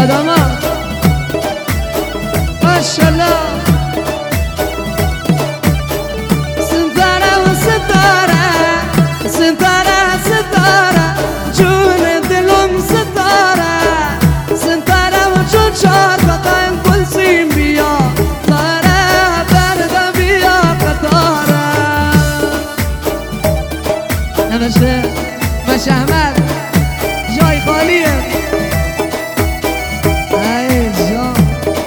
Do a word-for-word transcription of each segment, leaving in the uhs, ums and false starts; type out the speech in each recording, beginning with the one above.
داما ماشالله ستاره و ستاره ستاره ستاره جون دلم ستاره ستاره و چون چار بقایم کل سیم بیا تاره برده بیا قطاره نمشه باش احمد جای خالیه ای جان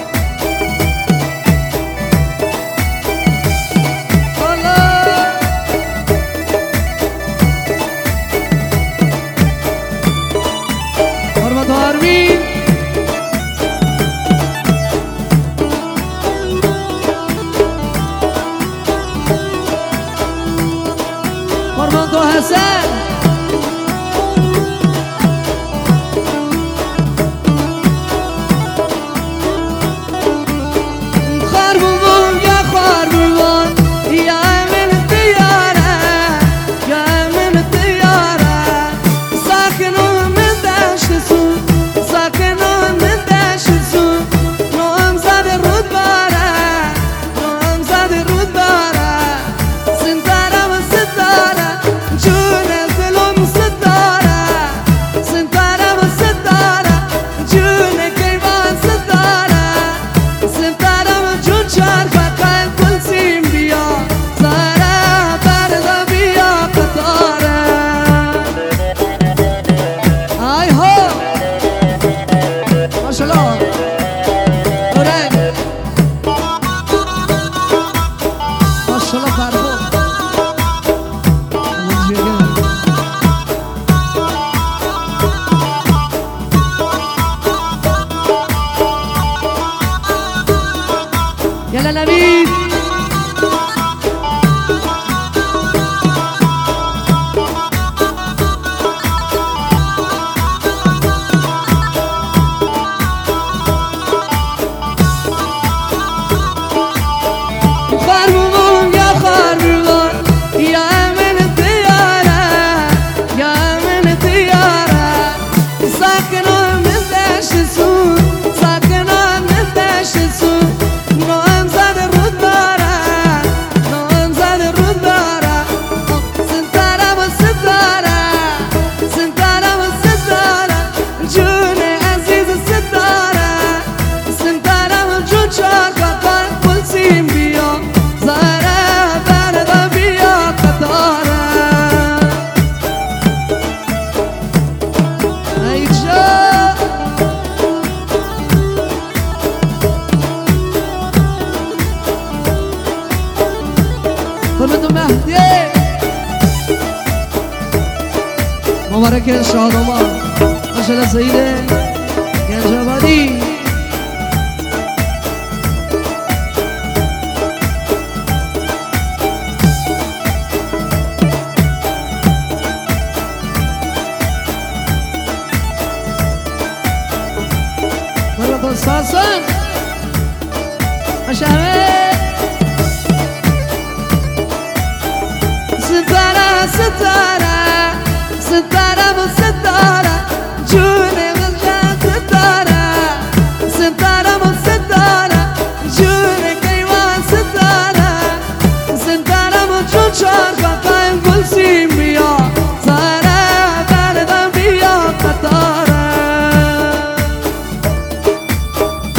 حرمت آرمین حرمت حسن يلا لبيب خربون يا خربون يا من الطيارة يا من الطيارة ساكنة من داش السود ساكنة من داش السود حرمت مهدی مبارک شادمان ماشاءالله سیده گنجابادی حرمت ساسن ماشاءالله ستاره ستاره